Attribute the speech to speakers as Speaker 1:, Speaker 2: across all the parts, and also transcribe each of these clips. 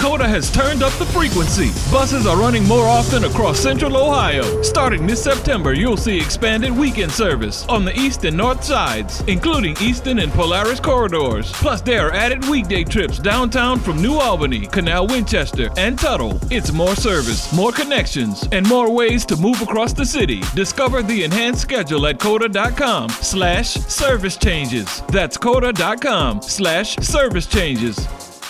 Speaker 1: COTA has turned up the frequency. Buses are running more often across Central Ohio. Starting this September, you'll see expanded weekend service on the east and north sides, including Easton and Polaris corridors. Plus, there are added weekday trips downtown from New Albany, Canal Winchester, and Tuttle. It's more service, more connections, and more ways to move across the city. Discover the enhanced schedule at COTA.com/service changes. That's COTA.com/service changes.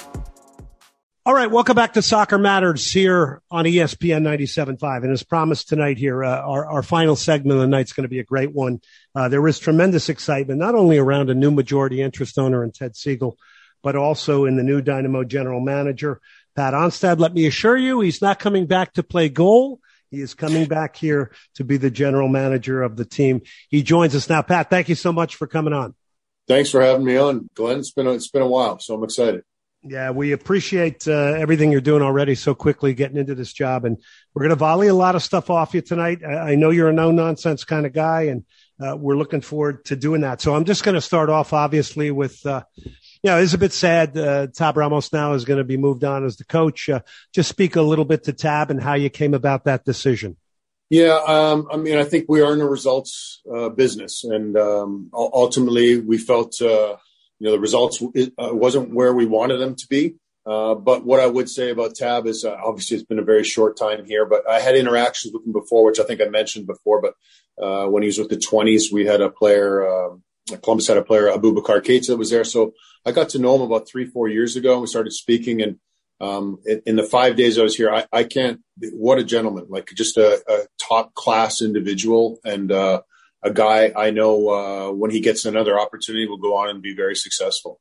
Speaker 2: All right, welcome back to Soccer Matters here on ESPN 97.5. And as promised tonight here, our final segment of the night is going to be a great one. There is tremendous excitement, not only around a new majority interest owner in Ted Siegel, but also in the new Dynamo general manager, Pat Onstad. Let me assure you, he's not coming back to play goal. He is coming back here to be the general manager of the team. He joins us now. Pat, thank you so much for coming on.
Speaker 3: Thanks for having me on, Glenn. It's been a while, so I'm excited.
Speaker 2: Yeah, we appreciate everything you're doing already so quickly getting into this job. And we're going to volley a lot of stuff off you tonight. I know you're a no-nonsense kind of guy, and we're looking forward to doing that. So I'm just going to start off, obviously, with, it's a bit sad. Tab Ramos now is going to be moved on as the coach. Just speak a little bit to Tab and how you came about that decision.
Speaker 3: Yeah, I think we are in a results business. And ultimately, we felt the results wasn't where we wanted them to be. But what I would say about Tab is obviously it's been a very short time here, but I had interactions with him before, which I think I mentioned before. But when he was with the 20s, we had a player, Columbus had a player, Abubakar Keita, that was there. So I got to know him about 3-4 years ago, and we started speaking. And in the 5 days I was here, I can't, what a gentleman, like just a top class individual, and a guy I know when he gets another opportunity will go on and be very successful.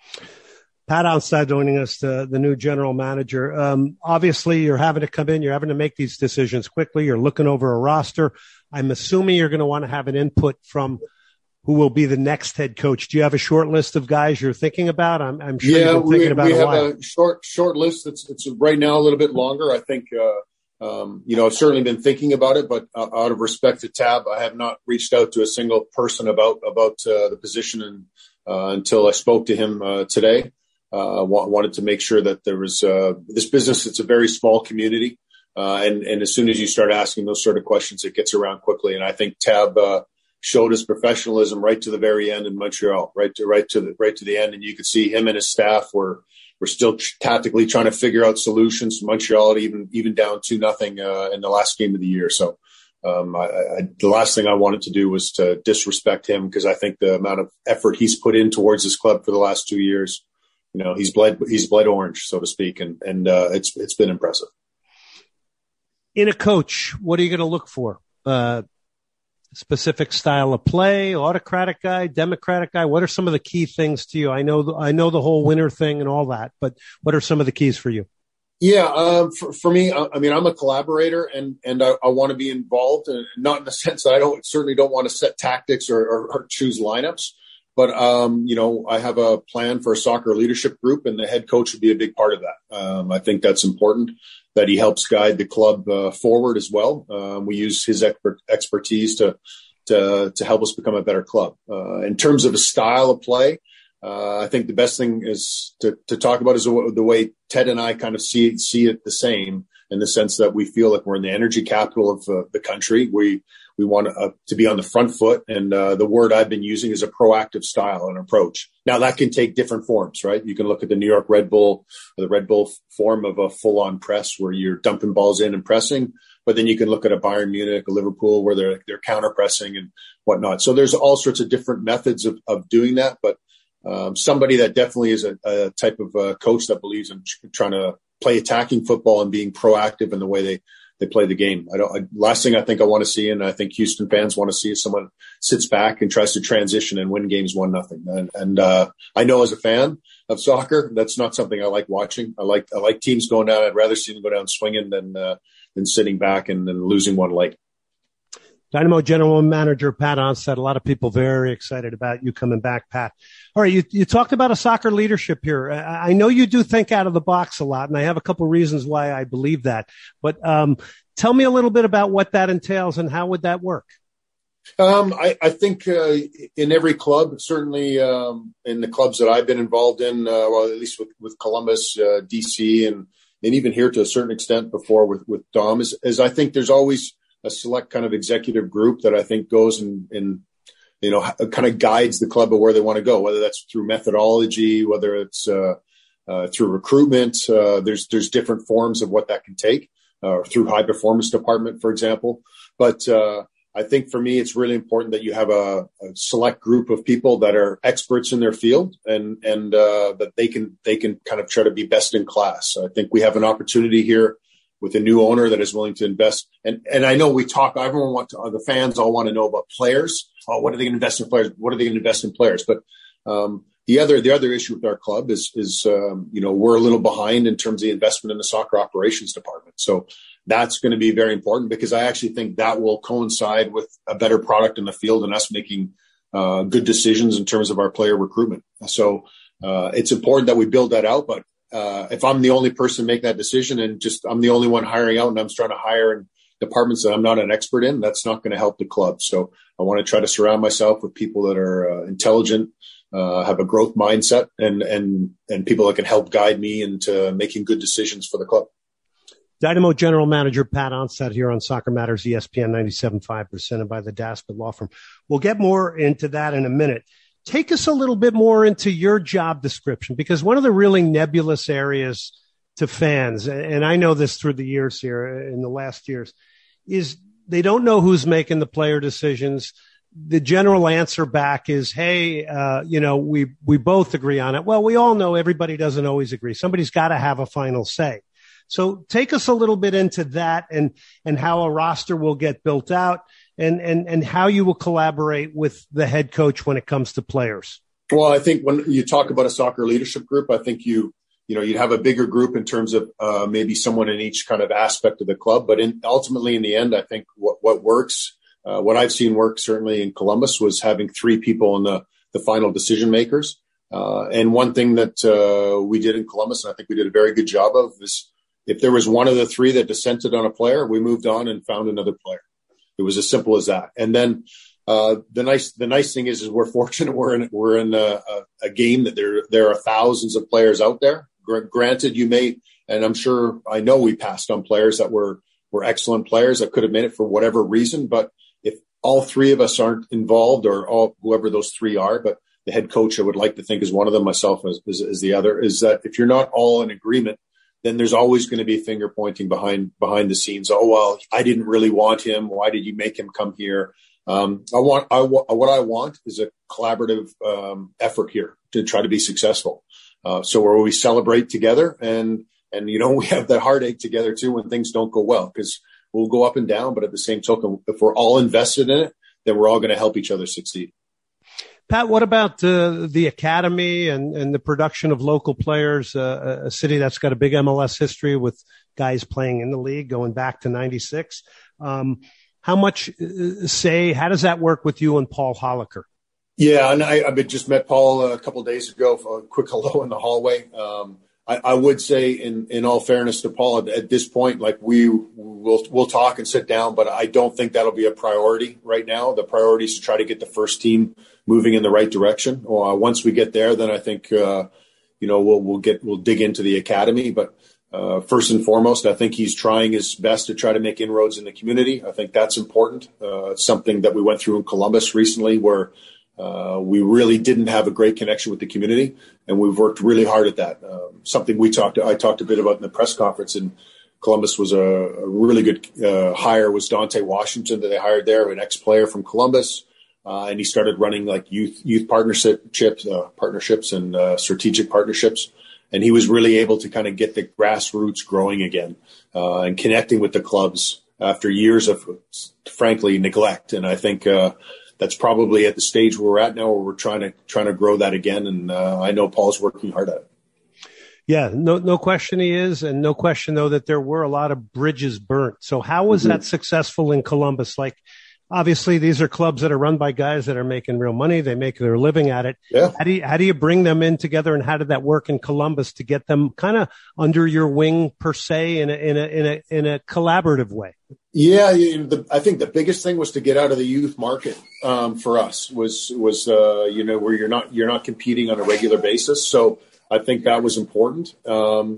Speaker 2: Pat Onstad joining us, the new general manager. Obviously, you're having to come in. You're having to make these decisions quickly. You're looking over a roster. I'm assuming you're going to want to have an input from who will be the next head coach. Do you have a short list of guys you're thinking about? I'm sure you've been thinking about it a while.
Speaker 3: We have a short list. It's right now a little bit longer. I think I've certainly been thinking about it, but out of respect to Tab, I have not reached out to a single person about the position until I spoke to him today. Wanted to make sure that there was this business. It's a very small community, and as soon as you start asking those sort of questions, it gets around quickly. And I think Tab showed his professionalism right to the very end in Montreal, right to the end, and you could see him and his staff were still tactically trying to figure out solutions. Montreal even down 2-0 in the last game of the year. So the last thing I wanted to do was to disrespect him, because I think the amount of effort he's put in towards this club for the last 2 years, he's bled orange, so to speak, and it's been impressive.
Speaker 2: In a coach, what are you going to look for? Specific style of play, autocratic guy, democratic guy? What are some of the key things to you? I know the whole winner thing and all that, but what are some of the keys for you?
Speaker 3: Yeah, for me, I'm a collaborator, and I want to be involved, and not in the sense that I certainly don't want to set tactics or choose lineups, but I have a plan for a soccer leadership group, and the head coach would be a big part of that. I think that's important, that he helps guide the club forward as well. We use his expertise to help us become a better club. In terms of a style of play, I think the best thing is to talk about is the way Ted and I kind of see it the same, in the sense that we feel like we're in the energy capital of the country. We want to be on the front foot, and the word I've been using is a proactive style and approach. Now, that can take different forms, right? You can look at the New York Red Bull, or the Red Bull form of a full-on press where you're dumping balls in and pressing, but then you can look at a Bayern Munich, a Liverpool, where they're counter-pressing and whatnot. So there's all sorts of different methods of doing that, but somebody that definitely is a type of coach that believes in trying to play attacking football and being proactive in the way they play the game. Last thing I think I want to see, and I think Houston fans want to see, is someone sits back and tries to transition and win games 1-0. And I know as a fan of soccer, that's not something I like watching. I like teams going down. I'd rather see them go down swinging than sitting back and then losing one leg.
Speaker 2: Dynamo General Manager Pat Onstad, a lot of people very excited about you coming back, Pat. All right, you talked about a soccer leadership here. I know you do think out of the box a lot, and I have a couple reasons why I believe that. But tell me a little bit about what that entails and how would that work?
Speaker 3: I think in every club, certainly in the clubs that I've been involved in, well, at least with Columbus, DC, even here to a certain extent before with Dom, is I think there's always a select kind of executive group that I think goes and kind of guides the club of where they want to go, whether that's through methodology, whether it's through recruitment. There's different forms of what that can take, through high performance department, for example. But I think for me, it's really important that you have a select group of people that are experts in their field and that they can kind of try to be best in class. I think we have an opportunity here with a new owner that is willing to invest. And I know the fans all want to know about players. Oh, what are they going to invest in players? What are they going to invest in players? But the other issue with our club is we're a little behind in terms of the investment in the soccer operations department. So that's going to be very important, because I actually think that will coincide with a better product in the field and us making good decisions in terms of our player recruitment. So it's important that we build that out. But if I'm the only person making that decision and just I'm the only one hiring out and I'm trying to hire in departments that I'm not an expert in, that's not going to help the club. So I want to try to surround myself with people that are intelligent, have a growth mindset, and people that can help guide me into making good decisions for the club.
Speaker 2: Dynamo General Manager Pat Onstad here on Soccer Matters, ESPN 97.5, presented by the Daspit Law Firm. We'll get more into that in a minute. Take us a little bit more into your job description, because one of the really nebulous areas to fans, and I know this through the years here, in the last years, is they don't know who's making the player decisions. The general answer back is, hey, we both agree on it. Well, we all know everybody doesn't always agree. Somebody's got to have a final say. So take us a little bit into that and how a roster will get built out and how you will collaborate with the head coach when it comes to players. Well,
Speaker 3: I think when you talk about a soccer leadership group, I think you'd have a bigger group in terms of maybe someone in each kind of aspect of the club. But ultimately, in the end, I think what works, what I've seen work certainly in Columbus, was having three people in the final decision makers. And one thing that we did in Columbus, and I think we did a very good job of, is if there was one of the three that dissented on a player, we moved on and found another player. It was as simple as that. And then the nice thing is we're fortunate we're in a game that there are thousands of players out there. Granted, I know we passed on players that were excellent players that could have made it for whatever reason. But if all three of us aren't involved, or whoever those three are, but the head coach, I would like to think, is one of them, myself as the other, is that if you're not all in agreement, then there's always going to be finger pointing behind the scenes. Oh, well, I didn't really want him. Why did you make him come here? What I want is a collaborative effort here to try to be successful. So where we celebrate together and we have that heartache together too when things don't go well, because we'll go up and down. But at the same token, if we're all invested in it, then we're all going to help each other succeed.
Speaker 2: Pat, what about the academy and the production of local players? A city that's got a big MLS history with guys playing in the league going back to '96. How much how does that work with you and Paul Holliker?
Speaker 3: Yeah, and I just met Paul a couple of days ago for a quick hello in the hallway. I would say, in all fairness to Paul, at this point, like we'll talk and sit down, but I don't think that'll be a priority right now. The priority is to try to get the first team moving in the right direction. Once we get there, then I think we'll dig into the academy. But first and foremost, I think he's trying his best to try to make inroads in the community. I think that's important. It's something that we went through in Columbus recently, where we really didn't have a great connection with the community, and we've worked really hard at that. Something I talked a bit about in the press conference in Columbus was a really good hire was Dante Washington that they hired there, an ex-player from Columbus, and he started running like youth partnerships and strategic partnerships, and he was really able to kind of get the grassroots growing again and connecting with the clubs after years of, frankly, neglect. And I think that's probably at the stage where we're at now, where we're trying to grow that again. And I know Paul's working hard at it.
Speaker 2: Yeah, no question he is. And no question, though, that there were a lot of bridges burnt. So how was that successful in Columbus? Like, obviously, these are clubs that are run by guys that are making real money. They make their living at it. Yeah. How do you bring them in together, and how did that work in Columbus to get them kind of under your wing, per se, in a collaborative way?
Speaker 3: Yeah, I think the biggest thing was to get out of the youth market for us was where you're not competing on a regular basis. So I think that was important.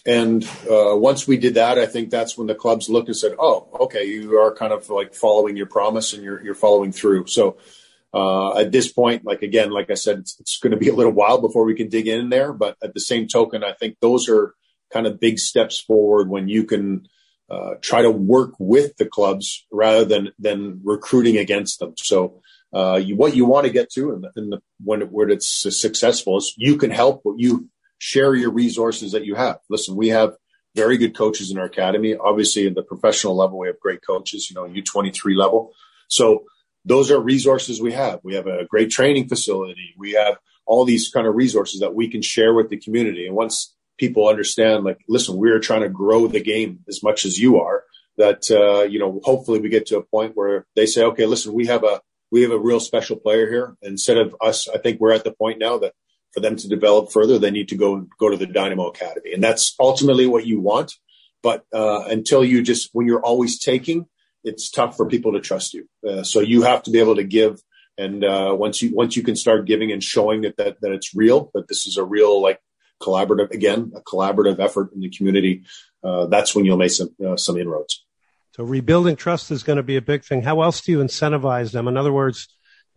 Speaker 3: once we did that, I think that's when the clubs looked and said, "Oh, okay, you are kind of like following your promise and you're following through." So at this point, like I said, it's going to be a little while before we can dig in there. But at the same token, I think those are kind of big steps forward when you can try to work with the clubs rather than recruiting against them. So what you want to get to, when it's successful, is you can help. You share your resources that you have. Listen, we have very good coaches in our academy. Obviously, at the professional level, we have great coaches. U23 level. So those are resources we have. We have a great training facility. We have all these kind of resources that we can share with the community. And once people understand, like, listen, we're trying to grow the game as much as you are, that, hopefully we get to a point where they say, okay, listen, we have a real special player here. Instead of us, I think we're at the point now that for them to develop further, they need to go to the Dynamo Academy. And that's ultimately what you want. But until when you're always taking, it's tough for people to trust you. So you have to be able to give. And once you can start giving and showing that it's real, that this is a real, like, a collaborative effort in the community, that's when you'll make some inroads.
Speaker 2: So rebuilding trust is going to be a big thing. How else do you incentivize them? In other words,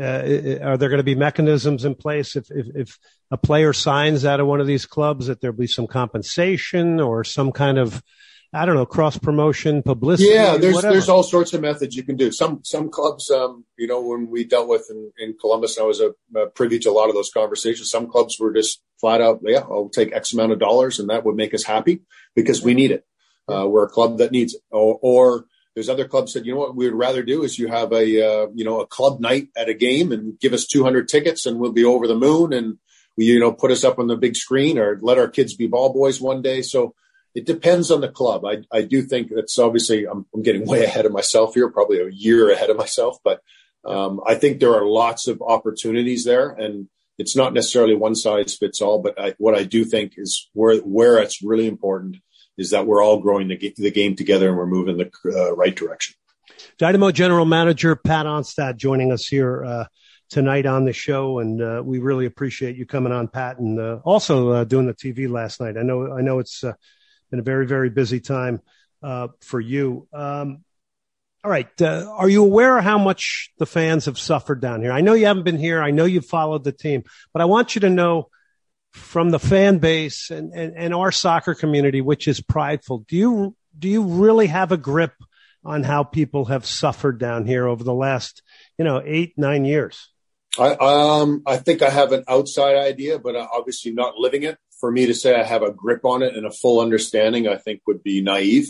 Speaker 2: are there going to be mechanisms in place if a player signs out of one of these clubs, that there'll be some compensation or some kind of, I don't know, cross promotion, publicity?
Speaker 3: Yeah, there's all sorts of methods you can do. Some clubs, when we dealt with in Columbus, and I was privy to a lot of those conversations. Some clubs were just flat out, yeah, I'll take X amount of dollars, and that would make us happy because we need it. We're a club that needs it. Or there's other clubs that, what we would rather do is you have a club night at a game and give us 200 tickets and we'll be over the moon, and put us up on the big screen, or let our kids be ball boys one day. So it depends on the club. I do think that's obviously, I'm getting way ahead of myself here, probably a year ahead of myself, but I think there are lots of opportunities there, and it's not necessarily one size fits all. But what I do think is where it's really important is that we're all growing the game together and we're moving the right direction.
Speaker 2: Dynamo General Manager Pat Onstad joining us here tonight on the show, and we really appreciate you coming on, Pat, and also doing the TV last night. I know it's been a very, very busy time for you. All right. Are you aware of how much the fans have suffered down here? I know you haven't been here. I know you've followed the team, but I want you to know, from the fan base and our soccer community, which is prideful, do you really have a grip on how people have suffered down here over the last, 8-9 years?
Speaker 3: I think I have an outside idea, but obviously not living it. For me to say I have a grip on it and a full understanding, I think would be naive.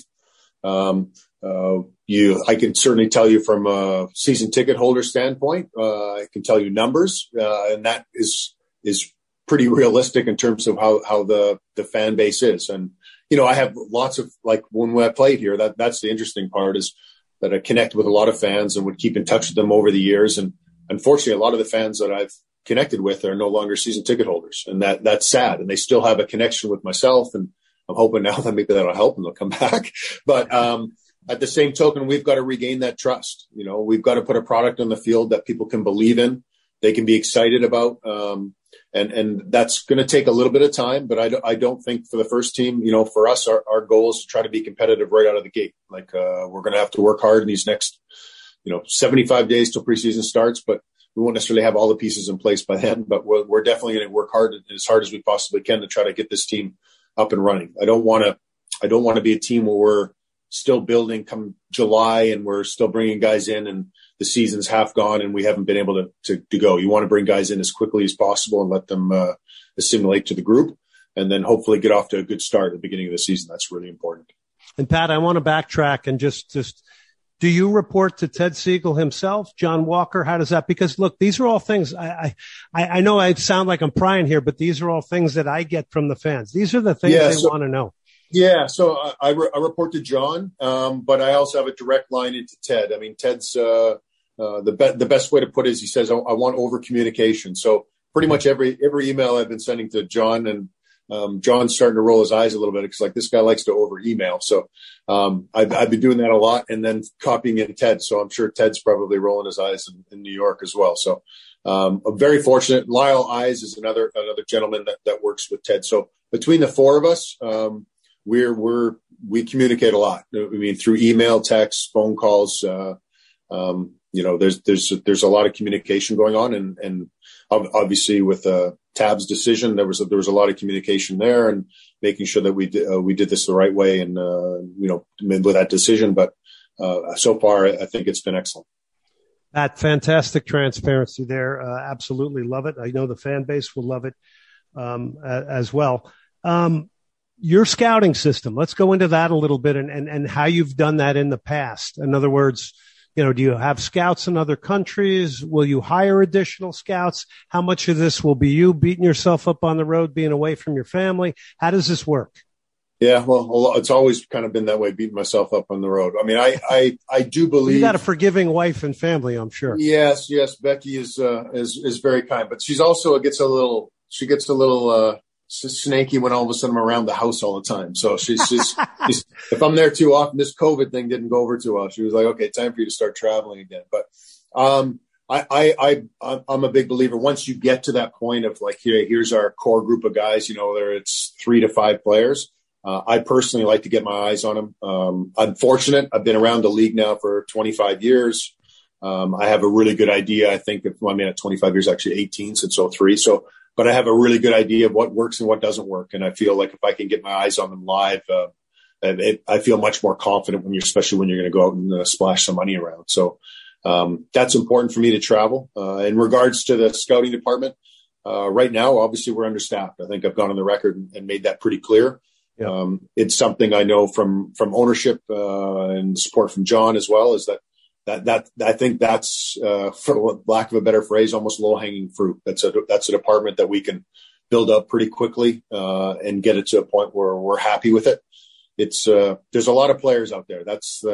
Speaker 3: I can certainly tell you from a season ticket holder standpoint. I can tell you numbers, and that is pretty realistic in terms of how the fan base is. And, I have lots of, like, when I played here, that's the interesting part, is that I connect with a lot of fans and would keep in touch with them over the years. And unfortunately, a lot of the fans that I've connected with are no longer season ticket holders. And that's sad. And they still have a connection with myself. And I'm hoping now that maybe that'll help and they'll come back. But, at the same token, we've got to regain that trust. We've got to put a product on the field that people can believe in, they can be excited about. And that's going to take a little bit of time, but I don't think for the first team, for us, our goal is to try to be competitive right out of the gate. Like, we're going to have to work hard in these next, 75 days till preseason starts, but we won't necessarily have all the pieces in place by then, but we're definitely going to work hard, as hard as we possibly can, to try to get this team up and running. I don't want to be a team where we're still building come July and we're still bringing guys in and the season's half gone and we haven't been able to go. You want to bring guys in as quickly as possible and let them assimilate to the group, and then hopefully get off to a good start at the beginning of the season. That's really important.
Speaker 2: And Pat, I want to backtrack and just do you report to Ted Siegel himself, John Walker? How does that? Because look, these are all things I know I sound like I'm prying here, but these are all things that I get from the fans. These are the things they want to know.
Speaker 3: Yeah. So I report to John, but I also have a direct line into Ted. I mean, Ted's, the best way to put it is he says, I want over communication. So pretty much every email I've been sending to John, and John's starting to roll his eyes a little bit. It's like, this guy likes to over email. So, I've been doing that a lot, and then copying in Ted. So I'm sure Ted's probably rolling his eyes in New York as well. So, I'm very fortunate. Lyle Eyes is another gentleman that works with Ted. So between the four of us, we communicate a lot. I mean, through email, text, phone calls. There's a lot of communication going on, and obviously with Tab's decision, there was a lot of communication there, and making sure that we did this the right way, and with that decision. But so far, I think it's been excellent.
Speaker 2: That fantastic transparency there. Absolutely love it. I know the fan base will love it as well. Your scouting system, let's go into that a little bit and how you've done that in the past. In other words, do you have scouts in other countries? Will you hire additional scouts? How much of this will be you beating yourself up on the road, being away from your family? How does this work?
Speaker 3: Yeah, well, it's always kind of been that way, beating myself up on the road. I mean, I do believe
Speaker 2: you got a forgiving wife and family, I'm sure.
Speaker 3: Yes. Becky is very kind, but she's also gets a little snaky when all of a sudden I'm around the house all the time. So she's if I'm there too often, this COVID thing didn't go over too well. She was like, okay, time for you to start traveling again. But I'm a big believer. Once you get to that point of like, here's our core group of guys, whether it's 3 to 5 players, I personally like to get my eyes on them. I'm fortunate. I've been around the league now for 25 years. I have a really good idea. I think at 25 years, actually 18 since 03. But I have a really good idea of what works and what doesn't work. And I feel like if I can get my eyes on them live, I feel much more confident especially when you're going to go out and splash some money around. So that's important for me to travel. In regards to the scouting department, right now, obviously we're understaffed. I think I've gone on the record and made that pretty clear. Yeah. It's something I know from ownership and support from John as well, is that I think that's, for lack of a better phrase, almost low-hanging fruit. That's a department that we can build up pretty quickly and get it to a point where we're happy with it. There's a lot of players out there.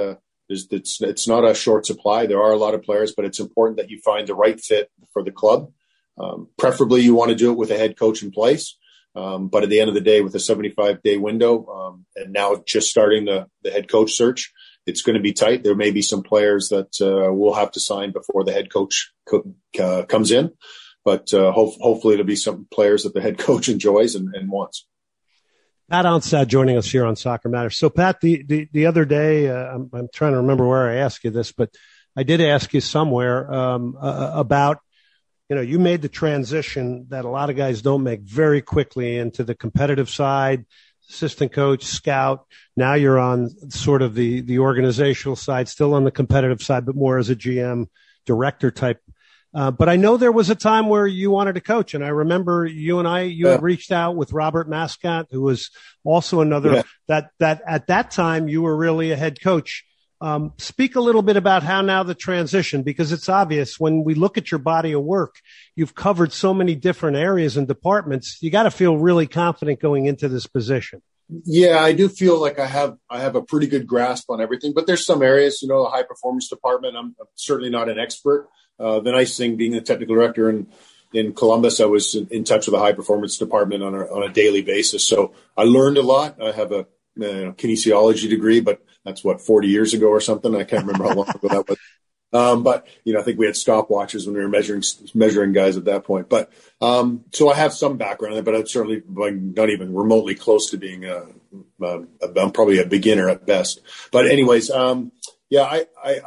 Speaker 3: It's not a short supply. There are a lot of players, but it's important that you find the right fit for the club. Preferably, you want to do it with a head coach in place. But at the end of the day, with a 75-day window and now just starting the head coach search, it's going to be tight. There may be some players that we'll have to sign before the head coach comes in, but hopefully it'll be some players that the head coach enjoys and wants.
Speaker 2: Pat Onstad joining us here on Soccer Matters. So, Pat, the other day, I'm trying to remember where I asked you this, but I did ask you somewhere about, you made the transition that a lot of guys don't make very quickly into the competitive side, assistant coach, scout. Now you're on sort of the organizational side, still on the competitive side, but more as a GM director type. But I know there was a time where you wanted to coach, and I remember you had reached out with Robert Mascot, who was also another that at that time you were really a head coach. Speak a little bit about how now the transition, because it's obvious when we look at your body of work, you've covered so many different areas and departments. You got to feel really confident going into this position.
Speaker 3: Yeah, I do feel like I have a pretty good grasp on everything, but there's some areas, the high performance department, I'm certainly not an expert. The nice thing being a technical director in Columbus, I was in touch with the high performance department on a daily basis. So I learned a lot. I have a kinesiology degree, but that's 40 years ago or something. I can't remember how long ago that was. But I think we had stopwatches when we were measuring guys at that point. But so I have some background there, but I'm certainly not even remotely close to being I'm probably a beginner at best. But anyways, I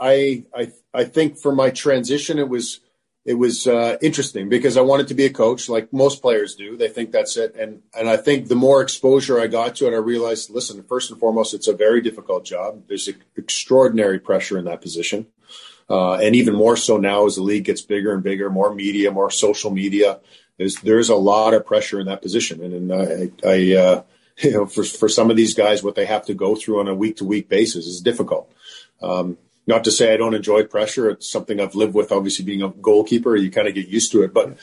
Speaker 3: think for my transition, it was interesting because I wanted to be a coach, like most players do. They think that's it. And I think the more exposure I got to it, I realized, listen, first and foremost, it's a very difficult job. There's extraordinary pressure in that position. And even more so now as the league gets bigger and bigger, more media, more social media, there's a lot of pressure in that position. And for some of these guys, what they have to go through on a week-to-week basis is difficult. Not to say I don't enjoy pressure. It's something I've lived with, obviously being a goalkeeper. You kind of get used to it. But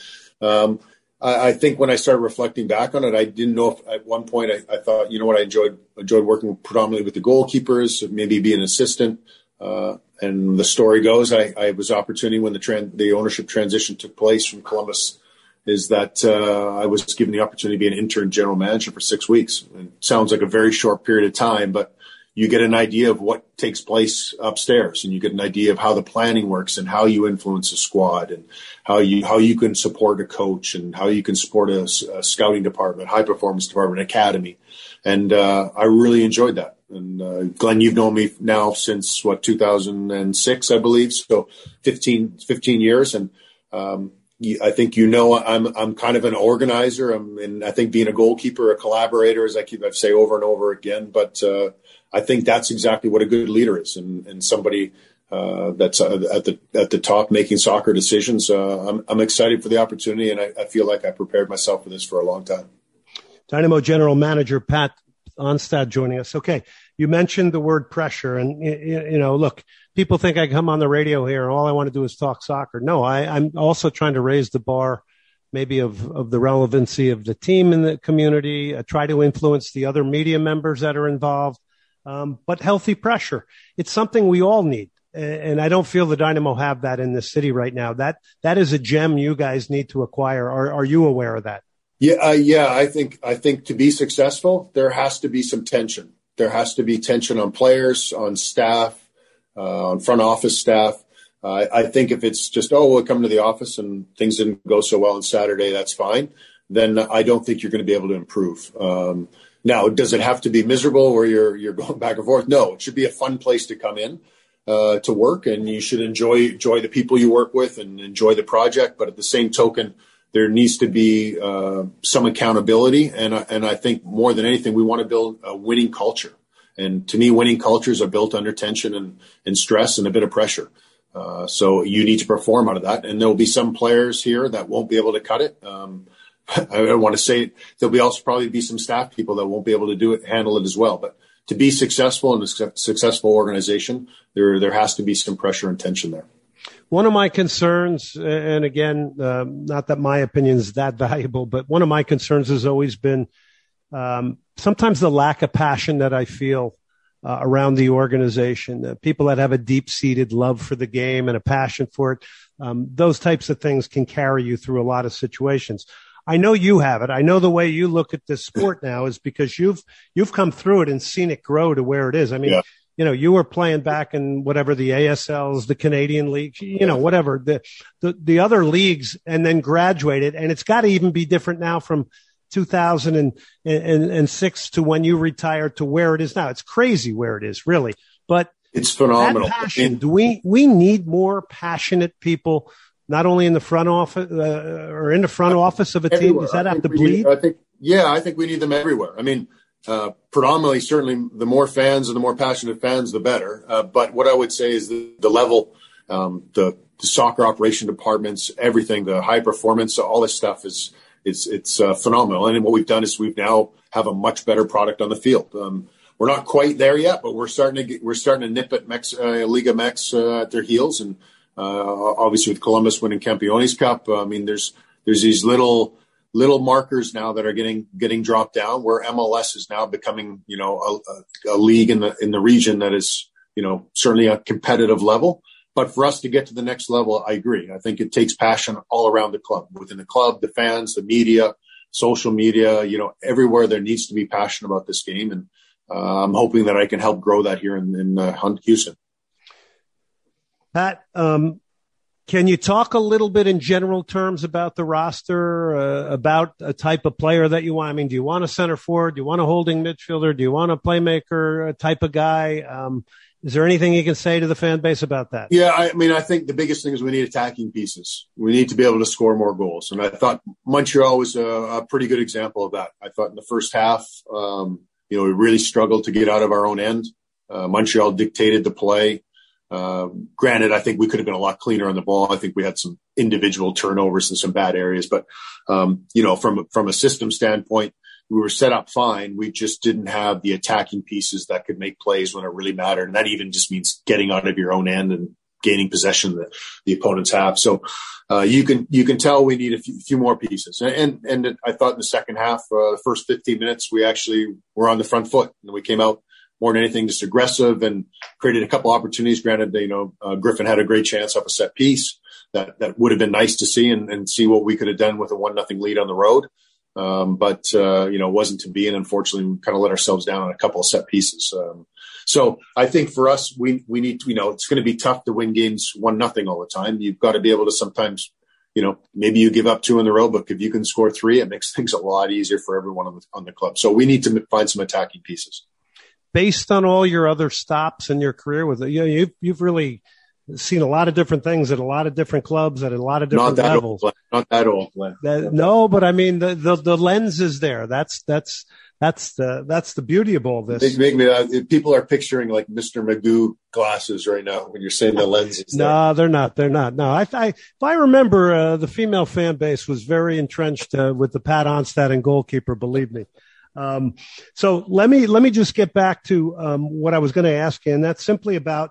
Speaker 3: I think when I started reflecting back on it, I didn't know if at one point I thought, I enjoyed working predominantly with the goalkeepers, maybe be an assistant. And the story goes, I was opportunity when the ownership transition took place from Columbus, is that I was given the opportunity to be an intern general manager for 6 weeks. It sounds like a very short period of time, but you get an idea of what takes place upstairs, and you get an idea of how the planning works and how you influence a squad and how you can support a coach and how you can support a scouting department, high performance department, academy. And I really enjoyed that. And Glenn, you've known me now since 2006, I believe. So 15 years. And I think I'm kind of an organizer. And I think being a goalkeeper, a collaborator, as I say over and over again. But I think that's exactly what a good leader is, and somebody that's at the top making soccer decisions. I'm excited for the opportunity, and I feel like I prepared myself for this for a long time.
Speaker 2: Dynamo General Manager Pat Onstad joining us. Okay, you mentioned the word pressure, and look, people think I come on the radio here and all I want to do is talk soccer. No, I'm also trying to raise the bar, maybe of the relevancy of the team in the community. Try to influence the other media members that are involved, but healthy pressure. It's something we all need. And I don't feel the Dynamo have that in this city right now. That is a gem you guys need to acquire. Are you aware of that?
Speaker 3: Yeah. I think to be successful, there has to be some tension. There has to be tension on players, on staff, on front office staff. I think if it's just, we'll come to the office and things didn't go so well on Saturday, that's fine. Then I don't think you're going to be able to improve. Now, does it have to be miserable where you're going back and forth? No, it should be a fun place to come in. To work, and you should enjoy the people you work with and enjoy the project. But at the same token, there needs to be some accountability. And I think more than anything, we want to build a winning culture. And to me, winning cultures are built under tension and stress and a bit of pressure. So you need to perform out of that. And there'll be some players here that won't be able to cut it. I don't want to say there'll be also probably be some staff people that won't be able to handle it as well. But to be successful in a successful organization, there has to be some pressure and tension there.
Speaker 2: One of my concerns, and again, not that my opinion is that valuable, but one of my concerns has always been sometimes the lack of passion that I feel around the organization. People that have a deep-seated love for the game and a passion for it, those types of things can carry you through a lot of situations. I know you have it. I know the way you look at this sport now is because you've come through it and seen it grow to where it is. I mean, you were playing back in whatever the ASLs, the Canadian League, whatever the other leagues, and then graduated. And it's got to even be different now from 2006 to when you retired to where it is now. It's crazy where it is, really. But
Speaker 3: it's phenomenal.
Speaker 2: That passion, do we need more passionate people? Not only in the front office or in the front office of a team, does that have to bleed?
Speaker 3: I think we need them everywhere. I mean, predominantly, certainly, the more fans and the more passionate fans, the better. But what I would say is the level, the soccer operation departments, everything, the high performance, all this stuff it's phenomenal. And what we've done is we've now have a much better product on the field. We're not quite there yet, but we're starting to nip at Liga MX at their heels. And obviously with Columbus winning Campeones Cup, I mean, there's these little markers now that are getting dropped down, where MLS is now becoming, a league in the region that is, certainly a competitive level. But for us to get to the next level, I agree. I think it takes passion all around the club, within the club, the fans, the media, social media, everywhere there needs to be passion about this game. And I'm hoping that I can help grow that here in Houston.
Speaker 2: Pat, can you talk a little bit in general terms about the roster, about a type of player that you want? I mean, do you want a center forward? Do you want a holding midfielder? Do you want a playmaker type of guy? Is there anything you can say to the fan base about that?
Speaker 3: Yeah, I think the biggest thing is we need attacking pieces. We need to be able to score more goals. And I thought Montreal was a pretty good example of that. I thought in the first half, we really struggled to get out of our own end. Montreal dictated the play. Granted, I think we could have been a lot cleaner on the ball. I think we had some individual turnovers in some bad areas, but, from a system standpoint, we were set up fine. We just didn't have the attacking pieces that could make plays when it really mattered. And that even just means getting out of your own end and gaining possession that the opponents have. So, you can tell we need a few more pieces. And I thought in the second half, the first 15 minutes, we actually were on the front foot and we came out more than anything, just aggressive and created a couple opportunities. Granted, Griffin had a great chance off a set piece that would have been nice to see and see what we could have done with a 1-0 lead on the road. But it wasn't to be. And unfortunately, we kind of let ourselves down on a couple of set pieces. So I think for us, we need to, it's going to be tough to win games 1-0 all the time. You've got to be able to sometimes, maybe you give up 2 in a row, but if you can score 3, it makes things a lot easier for everyone on the club. So we need to find some attacking pieces.
Speaker 2: Based on all your other stops in your career with you've really seen a lot of different things at a lot of different clubs at a lot of different levels.
Speaker 3: Not that old.
Speaker 2: No, but I mean the lens is there. That's the beauty of all this.
Speaker 3: People are picturing like Mr. Magoo glasses right now when you're saying the lens is there.
Speaker 2: No, they're not. No, if I remember, the female fan base was very entrenched with the Pat Onstad and goalkeeper. Believe me. So let me just get back to what I was going to ask you, and that's simply about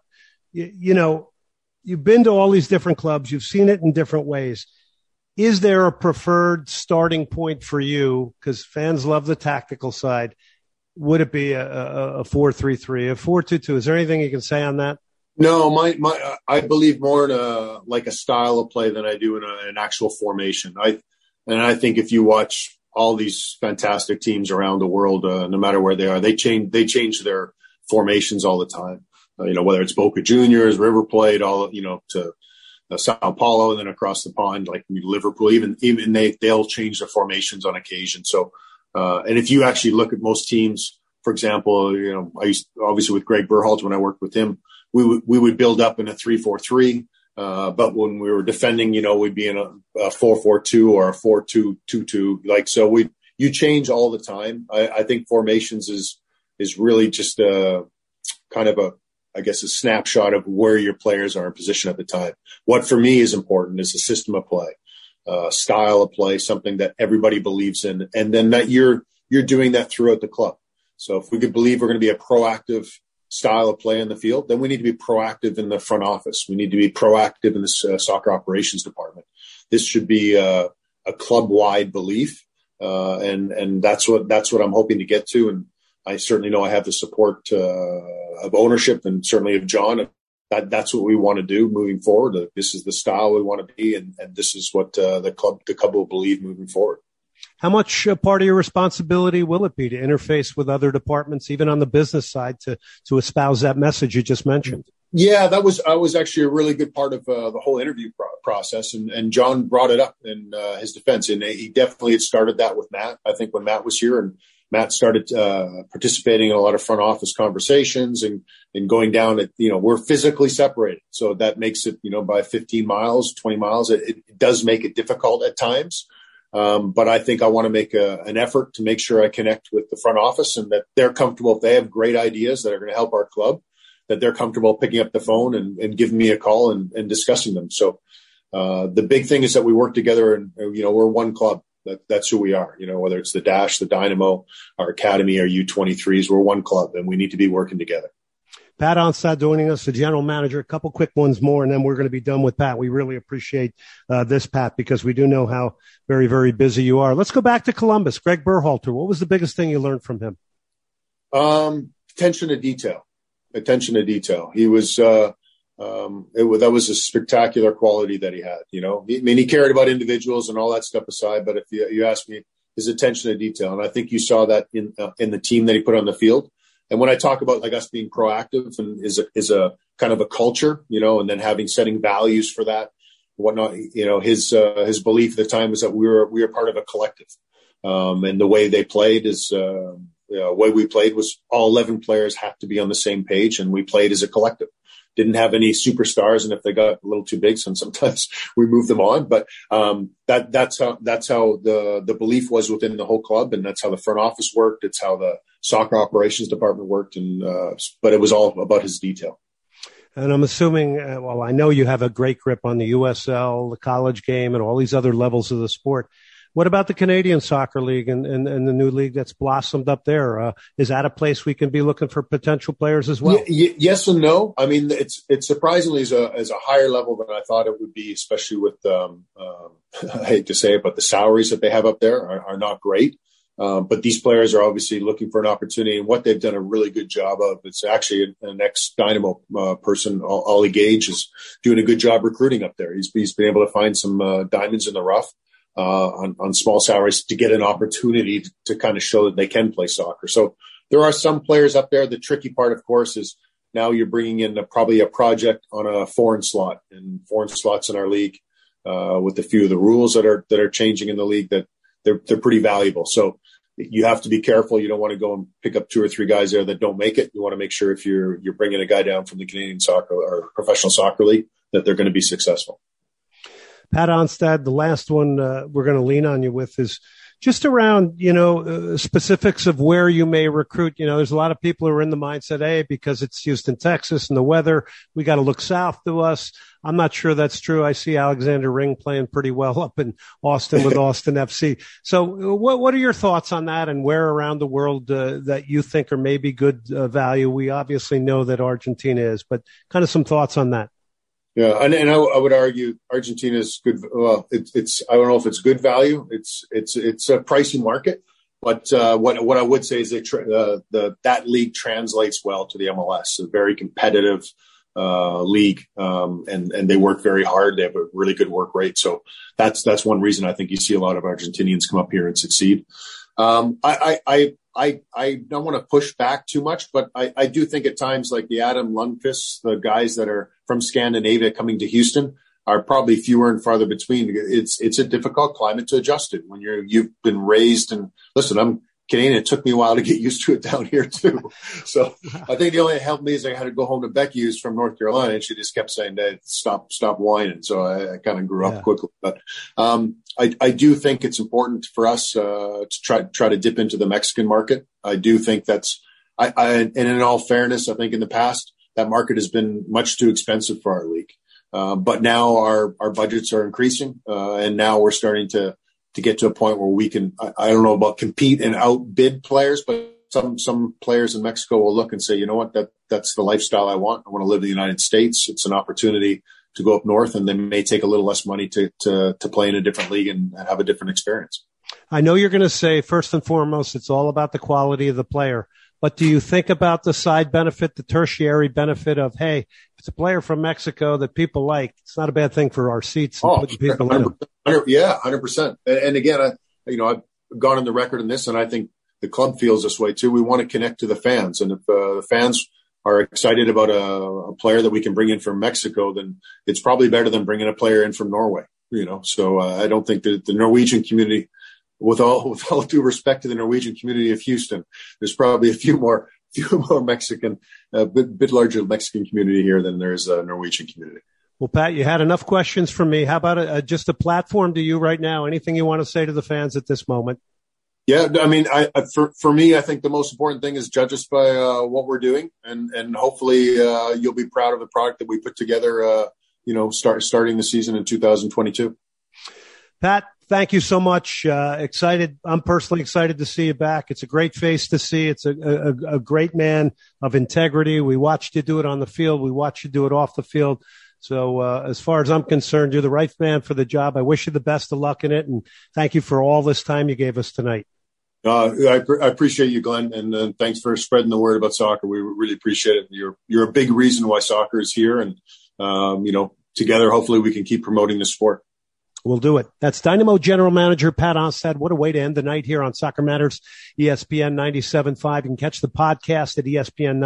Speaker 2: you've been to all these different clubs, you've seen it in different ways. Is there a preferred starting point for you? Because fans love the tactical side. Would it be a 4-3-3, a 4-2-2? Is there anything you can say on that?
Speaker 3: No, I believe more in a style of play than I do in an actual formation. I think if you watch all these fantastic teams around the world, no matter where they are, they change their formations all the time. Whether it's Boca Juniors, River Plate, to Sao Paulo, and then across the pond, like Liverpool, even they'll change their formations on occasion. So, and if you actually look at most teams, for example, I used obviously with Greg Berhalter when I worked with him, we would build up in a 3-4-3. But when we were defending, we'd be in a 4-4-2 or a 4-2-2-2. So you change all the time. I think formations is really just kind of a snapshot of where your players are in position at the time. What for me is important is a system of play, style of play, something that everybody believes in, and then that you're doing that throughout the club. So if we could believe we're going to be a proactive style of play in the field, then we need to be proactive in the front office. We need to be proactive in the soccer operations department. This should be a club-wide belief, and that's what I'm hoping to get to. And I certainly know I have the support of ownership and certainly of John. That's what we want to do moving forward. This is the style we want to be, and this is what the club will believe moving forward.
Speaker 2: How much part of your responsibility will it be to interface with other departments, even on the business side, to espouse that message you just mentioned?
Speaker 3: Yeah, that was actually a really good part of the whole interview process, and John brought it up in his defense, and he definitely had started that with Matt. I think when Matt was here, and Matt started participating in a lot of front office conversations and going down at, we're physically separated. So that makes it, by 15 miles, 20 miles, it does make it difficult at times. But I think I want to make an effort to make sure I connect with the front office and that they're comfortable. If they have great ideas that are going to help our club, that they're comfortable picking up the phone and giving me a call and discussing them. So the big thing is that we work together and, we're one club. That's who we are, whether it's the Dash, the Dynamo, our academy, our U23s, we're one club and we need to be working together.
Speaker 2: Pat Onstad joining us, the general manager. A couple quick ones more, and then we're going to be done with Pat. We really appreciate this, Pat, because we do know how very, very busy you are. Let's go back to Columbus. Greg Berhalter, what was the biggest thing you learned from him?
Speaker 3: Attention to detail. He was that was a spectacular quality that he had. He cared about individuals and all that stuff aside. But if you ask me, his attention to detail, and I think you saw that in the team that he put on the field. And when I talk about us being proactive and is a kind of a culture, and then setting values for that, whatnot. His belief at the time was that we were part of a collective, and the way they played is. The way we played was all 11 players have to be on the same page, and we played as a collective. Didn't have any superstars, and if they got a little too big, sometimes we moved them on. But that's how the belief was within the whole club, and that's how the front office worked. It's how the soccer operations department worked, and but it was all about his detail.
Speaker 2: And I'm assuming, I know you have a great grip on the USL, the college game, and all these other levels of the sport. What about the Canadian Soccer League and the new league that's blossomed up there? Is that a place we can be looking for potential players as well?
Speaker 3: Yes and no. I mean, it's surprisingly is a higher level than I thought it would be, especially with I hate to say it, but the salaries that they have up there are not great. But these players are obviously looking for an opportunity, and what they've done a really good job of. It's actually an ex-Dynamo person, Ollie Gage, is doing a good job recruiting up there. He's been able to find some diamonds in the rough. On small salaries to get an opportunity to kind of show that they can play soccer. So there are some players up there. The tricky part, of course, is now you're bringing in probably a project on a foreign slot, and foreign slots in our league with a few of the rules that are changing in the league, that they're pretty valuable. So you have to be careful. You don't want to go and pick up 2 or 3 guys there that don't make it. You want to make sure if you're bringing a guy down from the Canadian soccer or professional soccer league that they're going to be successful.
Speaker 2: Pat Onstad, the last one we're going to lean on you with is just around, specifics of where you may recruit. There's a lot of people who are in the mindset, hey, because it's Houston, Texas, and the weather, we got to look south to us. I'm not sure that's true. I see Alexander Ring playing pretty well up in Austin with Austin FC. So what are your thoughts on that, and where around the world that you think are maybe good value? We obviously know that Argentina is, but kind of some thoughts on that.
Speaker 3: Yeah, and I would argue Argentina is good. Well, it's I don't know if it's good value. It's a pricey market, but what I would say is that league translates well to the MLS. It's a very competitive league, and they work very hard. They have a really good work rate. So that's one reason I think you see a lot of Argentinians come up here and succeed. I don't want to push back too much, but I do think at times like the Adam Lundqvist, the guys that are from Scandinavia coming to Houston are probably fewer and farther between. It's a difficult climate to adjust to when you've been raised. And listen, I'm Canadian. It took me a while to get used to it down here too. So I think the only thing that helped me is I had to go home to Becky, who's from North Carolina, and she just kept saying, "Dad, stop whining." So I kind of grew up quickly. But I do think it's important for us to try to dip into the Mexican market. I do think and in all fairness, I think in the past that market has been much too expensive for our league. But now our budgets are increasing, and now we're starting to get to a point where we can, I don't know about compete and outbid players, but some players in Mexico will look and say, you know what, that's the lifestyle I want. I want to live in the United States. It's an opportunity to go up north, and they may take a little less money to play in a different league and have a different experience.
Speaker 2: I know you're going to say first and foremost, it's all about the quality of the player. But do you think about the side benefit, the tertiary benefit of, hey, if it's a player from Mexico that people like, it's not a bad thing for our seats and putting people in them.
Speaker 3: Yeah, 100%. And again, I've gone on the record in this, and I think the club feels this way too. We want to connect to the fans, and if the fans are excited about a player that we can bring in from Mexico, then it's probably better than bringing a player in from Norway. So I don't think that the Norwegian community, with all due respect to the Norwegian community of Houston, there's probably a few more Mexican, bit larger Mexican community here than there's a Norwegian community.
Speaker 2: Well, Pat, you had enough questions for me. How about just a platform to you right now? Anything you want to say to the fans at this moment?
Speaker 3: Yeah, I mean, for me, I think the most important thing is judge us by what we're doing, and hopefully you'll be proud of the product that we put together. Starting the season in 2022.
Speaker 2: Pat, thank you so much. Excited. I'm personally excited to see you back. It's a great face to see. It's a great man of integrity. We watched you do it on the field. We watched you do it off the field. So as far as I'm concerned, you're the right man for the job. I wish you the best of luck in it, and thank you for all this time you gave us tonight.
Speaker 3: I appreciate you, Glenn, and thanks for spreading the word about soccer. We really appreciate it. You're a big reason why soccer is here, and together, hopefully, we can keep promoting the sport.
Speaker 2: We'll do it. That's Dynamo General Manager Pat Onstad. What a way to end the night here on Soccer Matters, ESPN 97.5. You can catch the podcast at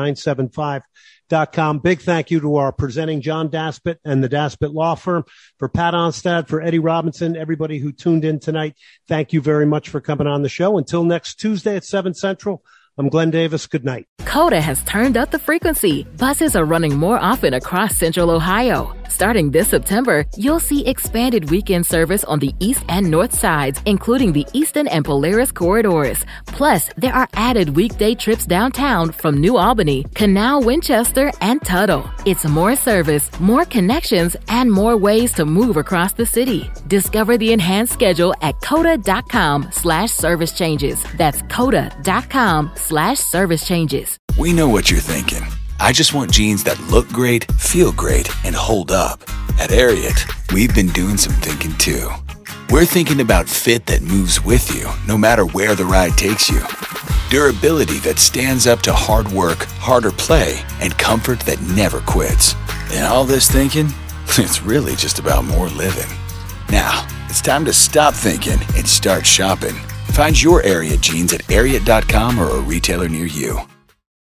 Speaker 2: ESPN975.com. Big thank you to our presenting John Daspit and the Daspit Law Firm. For Pat Onstad, for Eddie Robinson, everybody who tuned in tonight, thank you very much for coming on the show. Until next Tuesday at 7 Central, I'm Glenn Davis. Good night.
Speaker 4: Coda has turned up the frequency. Buses are running more often across Central Ohio. Starting this September, you'll see expanded weekend service on the east and north sides, including the Eastern and Polaris corridors. Plus, there are added weekday trips downtown from New Albany, Canal, Winchester, and Tuttle. It's more service, more connections, and more ways to move across the city. Discover the enhanced schedule at coda.com/service changes. That's coda.com/service changes.
Speaker 5: We know what you're thinking. I just want jeans that look great, feel great, and hold up. At Ariat, we've been doing some thinking too. We're thinking about fit that moves with you, no matter where the ride takes you. Durability that stands up to hard work, harder play, and comfort that never quits. And all this thinking, it's really just about more living. Now, it's time to stop thinking and start shopping. Find your Ariat jeans at Ariat.com or a retailer near you.